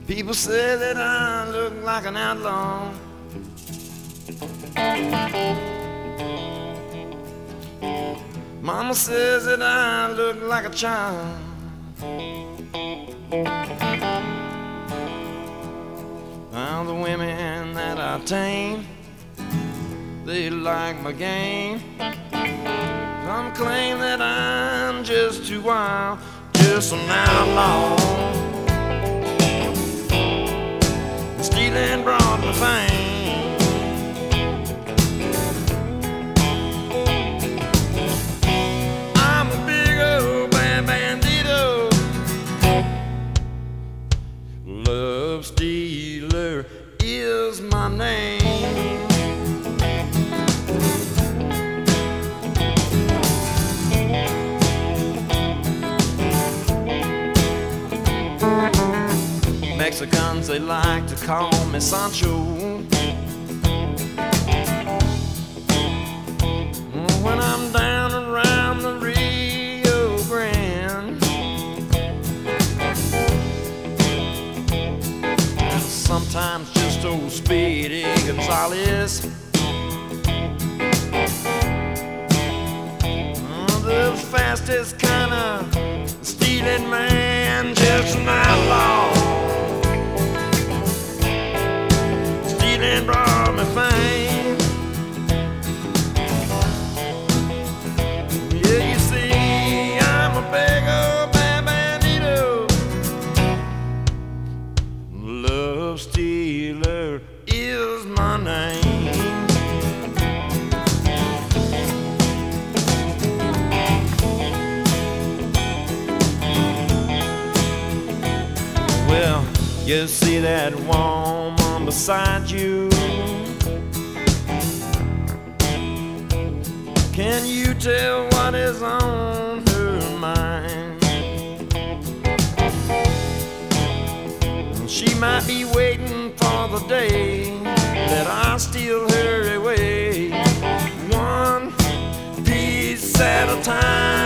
People say that I look like an outlaw. Mama says that I look like a child. Now the women that I tame, they like my game. Some claim that I'm just too wild, just an outlaw. Stealing brought me fame. I'm a big old bad bandito, love stealer is my name. Mexicans, they like to call me Sancho. When I'm down around the Rio Grande, sometimes just old Speedy Gonzales, the fastest kind of stealing man, just an outlaw. Stealing brought me fame. Yeah, you see, I'm a big old bad bandito, love stealer is my name. Well, you see that woman beside you? Can you tell what is on her mind? She might be waiting for the day that I steal her away, one piece at a time.